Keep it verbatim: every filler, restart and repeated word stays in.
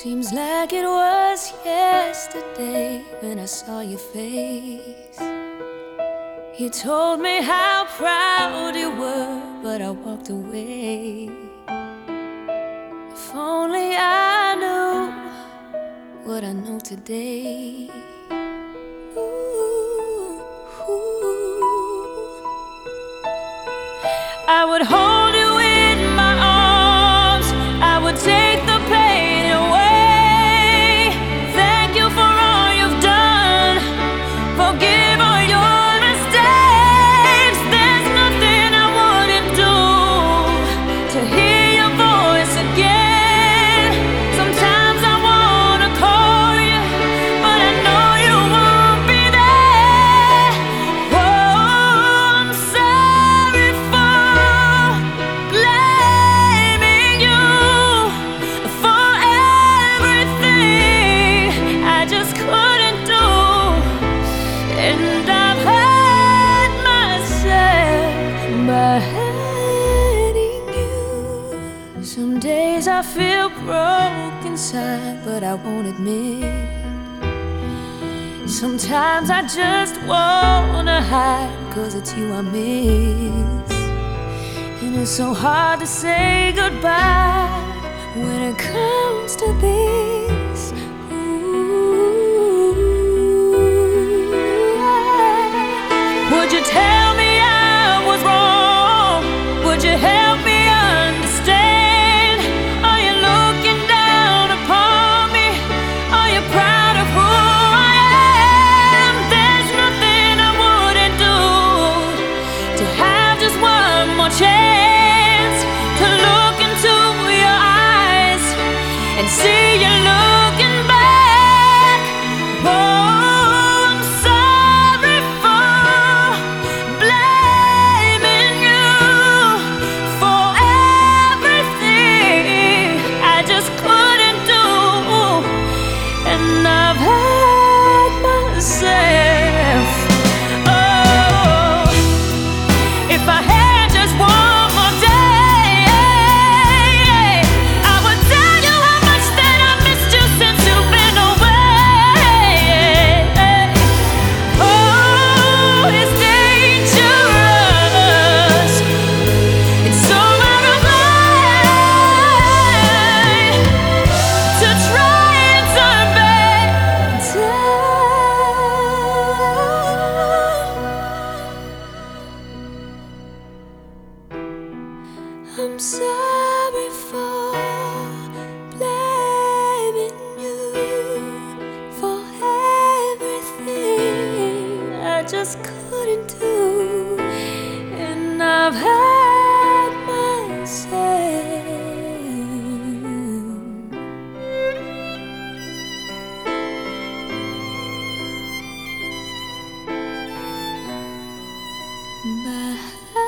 Seems like it was yesterday when I saw your face. You told me how proud you were, but I walked away. If only I knew what I know today. Ooh, ooh. I would hold you in my arms, I would take the pain away. Thank you for all you've done, forgive all your mistakes. There's nothing I wouldn't do to hear your voice again. Sometimes I wanna call you, but I know you won't be there. Oh, I'm sorry for blaming you for everything I just couldn't do. And I've hurt myself by hurting you. Some days I feel broke inside, but I won't admit. Sometimes I just wanna hide, 'cause it's you I miss. And it's so hard to say goodbye when it comes to this. Ooh, would you tell me I was wrong? Would you help me understand? Are you looking down upon me? Are you proud of who I am? There's nothing I wouldn't do to have just one more chance to look into your eyes and see you looking back. Oh, I'm sorry for blaming you for everything I just couldn't do. And I've hurt myself. Oh, if I had just one more day, I would tell you how much that I missed you since you've been away. Oh, it's dangerous. It's so out of line to try and turn back time. I'm sorry for blaming you for everything I just couldn't do. And I've hurt myself by